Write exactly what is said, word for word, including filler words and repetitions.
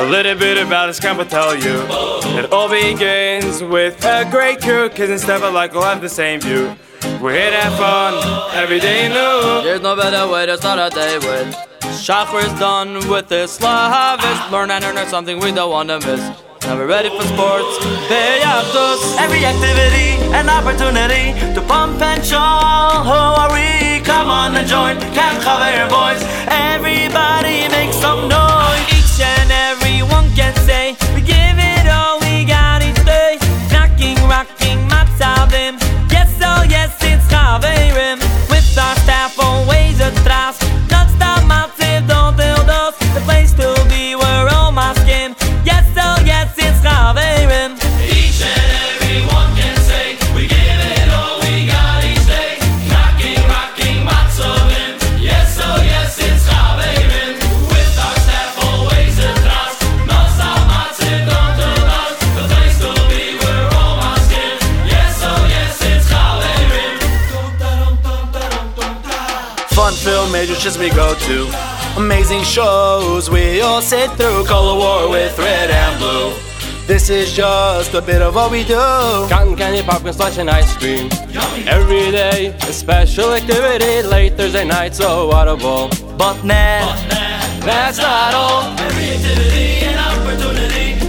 little bit about us, can I tell you? It all begins with a great crew, kids and stuff like we'll have the same view. We're here to have fun, every day new. There's no better way to start a day with Shachar is done with this lavish. Learn and earn something we don't want to miss. Now we're ready for sports, Beyachtos. Every activity, an opportunity to pump and show. Who are we? Come on and join, can't cover your voice. Everybody make some noise. Each and every one can say, we give it all we got each day. Knocking, rocking, matzavim. Yes, oh yes, it's Chaverim. With our staff always a trust. Non-stop matziv, don't build us. The place to be, we're all masking. Yes, oh yes, it's Chaverim. Each and every one can say, we give it all we got each day. Knocking, rocking, matzavim. Yes, oh yes, it's Chaverim. With our staff always a trust. Non-stop matziv, don't build us. The place to be, we're all masking. Yes, oh yes, it's Chaverim. Fun-filled major trips we go to, amazing shows we all sit through. Color war with red and blue. This is just a bit of what we do. Cotton candy, popcorn, slush, and ice cream. Yummy. Every day, a special activity. Late Thursday night, so audible. But nah, That's not all. every activity an opportunity